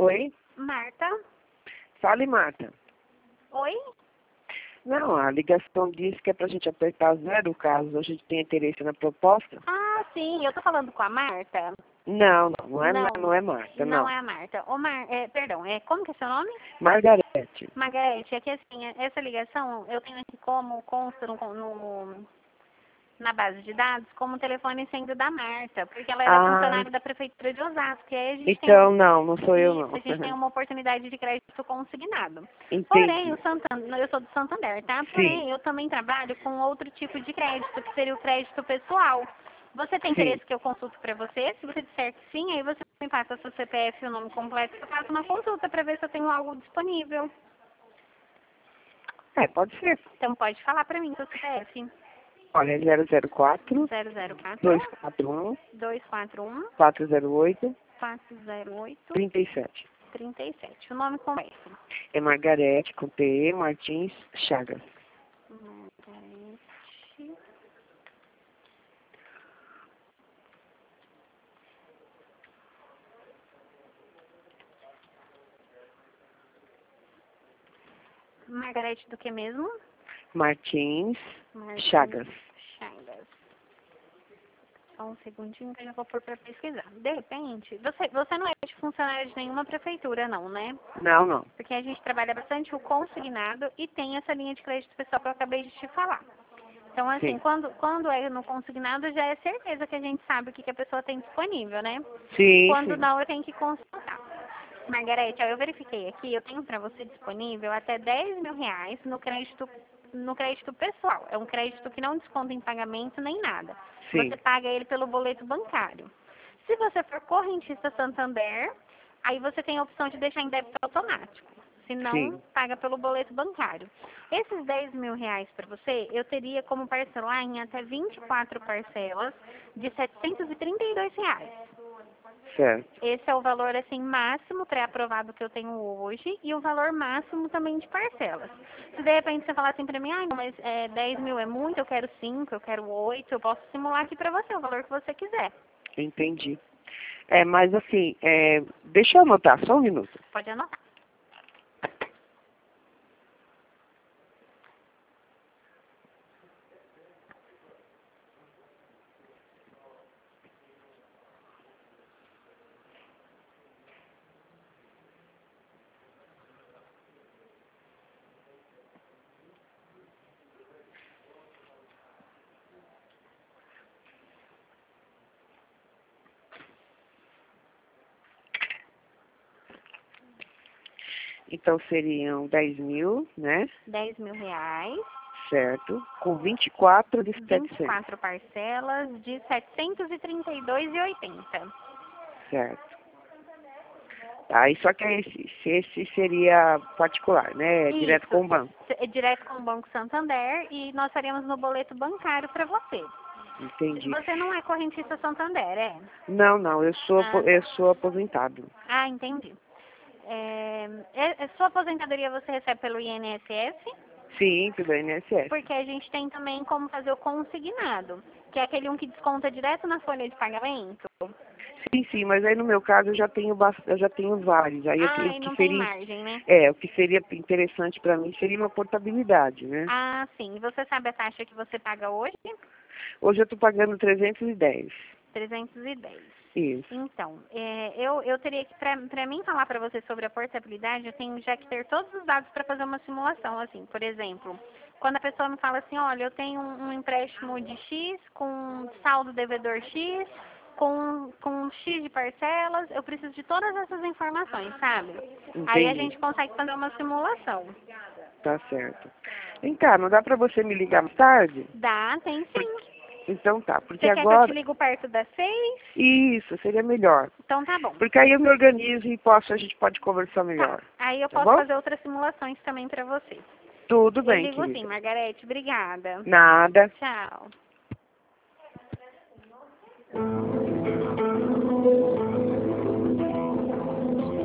Oi? Marta? Fale, Marta. Oi? Não, a ligação diz que é pra gente apertar zero caso a gente tenha interesse na proposta. Ah, sim, eu tô falando com a Marta? Não é Marta, Não não. é a Marta. Perdão, como que é seu nome? Margarete. Margarete, é que assim, essa ligação eu tenho aqui como consta na base de dados como telefone sendo da Marta, porque ela era Ah, funcionária da Prefeitura de Osasco, e aí a gente então não sou eu isso, não. a gente tem uma oportunidade de crédito consignado. Porém, Entendi. eu sou do Santander, tá? Sim, Porém, eu também trabalho com outro tipo de crédito, que seria o crédito pessoal. Você tem sim. interesse que eu consulte para você? Se você disser que sim, aí você me passa seu CPF e o nome completo, eu faço uma consulta para ver se eu tenho algo disponível. É, pode ser. Então pode falar para mim seu CPF. Olha, 004 004 241 241 408 408 37. 37. O nome completo. É Margarete com TE Martins Chagas. Margarete. Margarete do que mesmo? Martins Martins Chagas. Chagas. Só um segundinho que eu já vou pôr para pesquisar. De repente, você não é de funcionário de nenhuma prefeitura, não, né? Não. Porque a gente trabalha bastante o consignado e tem essa linha de crédito pessoal que eu acabei de te falar. Então, assim, Sim. quando é no consignado, já é certeza que a gente sabe o que a pessoa tem disponível, né? Sim, Quando sim. não, eu tenho que consultar. Margarete, ó, eu verifiquei aqui, eu tenho para você disponível até R$ 10.000 no crédito pessoal. É um crédito que não desconta em pagamento nem nada. Sim. Você paga ele pelo boleto bancário. Se você for correntista Santander, aí você tem a opção de deixar em débito automático. Se não, Sim. paga pelo boleto bancário. Esses R$ 10.000 para você, eu teria como parcelar em até 24 parcelas de R$ 732. Certo. Esse é o valor assim máximo pré-aprovado que eu tenho hoje e o valor máximo também de parcelas. Se de repente você falar assim pra mim, mas 10.000 é muito, eu quero 5, eu quero 8, eu posso simular aqui pra você o valor que você quiser. Entendi. Mas assim, deixa eu anotar, só um minuto. Pode anotar. Então seriam 10.000, né? R$ 10.000, Certo. Com 24 de 700. 24 parcelas de R$ 732,80. Certo. Aí só que esse seria particular, né? Direto com o banco. É direto com o Banco Santander e nós faremos no boleto bancário para você. Entendi. Você não é correntista Santander, é? Não, eu sou aposentado. Ah, entendi. Sua aposentadoria você recebe pelo INSS? Sim, pelo INSS. Porque a gente tem também como fazer o consignado, que é aquele que desconta direto na folha de pagamento. Sim, mas aí no meu caso eu já tenho vários. Aí Ah, e não tem margem, né? o que seria interessante para mim seria uma portabilidade, né? Ah, sim. E você sabe a taxa que você paga hoje? Hoje eu estou pagando 310. 310. Isso. Então, eu teria que, para mim falar para você sobre a portabilidade, eu tenho já que ter todos os dados para fazer uma simulação, assim, por exemplo, quando a pessoa me fala assim, olha, eu tenho um empréstimo de X com saldo devedor X, com X de parcelas, eu preciso de todas essas informações, sabe? Aí a Entendi. gente consegue fazer uma simulação. Tá certo. Vem cá, não dá para você me ligar mais tarde? Dá, tem sim. Então tá, porque Você quer que eu te agora ligo perto das 6? isso seria melhor. Então tá bom. Porque aí eu me organizo e a gente pode conversar Tá. melhor. Aí eu Tá posso bom? fazer outras simulações também para você. Tudo Eu bem, ligo sim, querida. Margarete. Obrigada. Nada. Tchau.